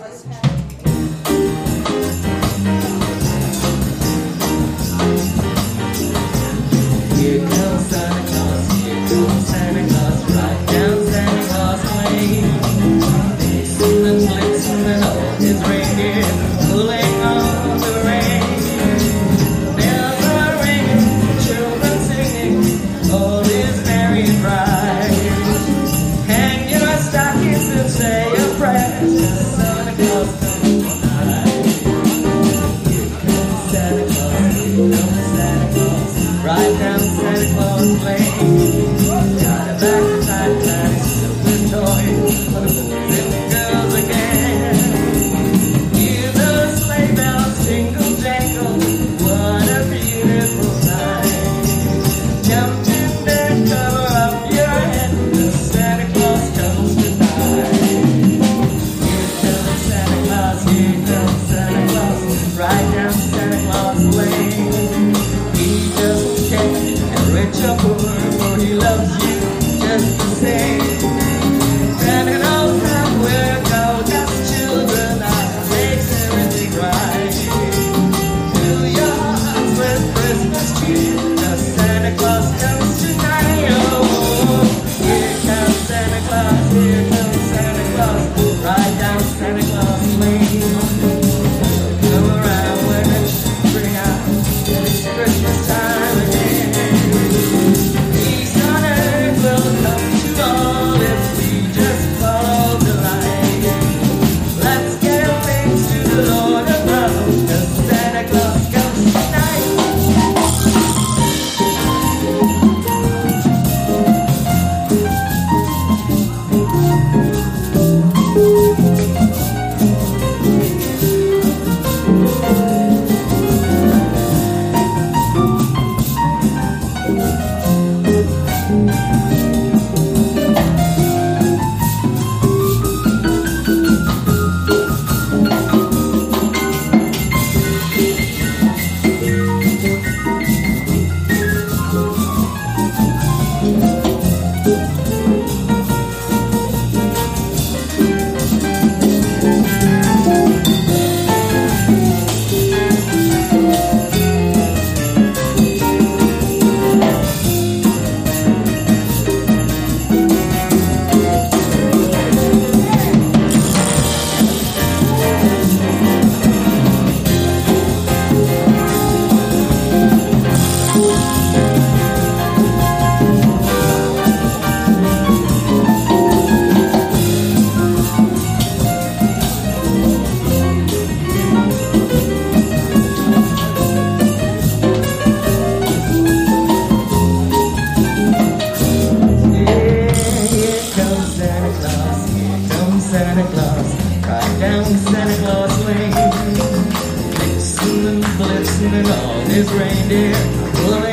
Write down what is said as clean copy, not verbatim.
Here comes Santa Claus, here comes Santa Claus, right down Santa Claus Lane. Blitzing, blitzing, and all his reindeer pulling on the reins. Bells are ringing, children singing, all is merry and bright. Hang your stockings and say a prayer, 'cause Santa Claus comes tonight. Here comes Santa Claus, here comes Santa Claus, right down Santa Claus Lane. Got a backside class, silver toy for the boys and the girls again. Hear those sleigh bells jingle jangle, what a beautiful sight. Jump in there, cover up your head, 'cause Santa Claus comes tonight. Here comes Santa Claus, here comes Santa Claus, right down Santa Claus Lane. He doesn't care if rich or poor, for he loves you just the same. Santa knows how we'll go, just children, that makes everything right. Fill your hearts with Christmas cheer, 'cause Santa Claus comes tonight. Oh, here comes Santa Claus, here comes Santa Claus, right down Santa Claus Lane. Come around when it's spring out, and it's Christmas time again. Peace on earth will come to all if we just follow the light. Let's give thanks to the Lord above, 'cause Santa Claus comes tonight. Santa Claus, right down Santa Claus Lane. Blitzing and blitzing and all his reindeer pulling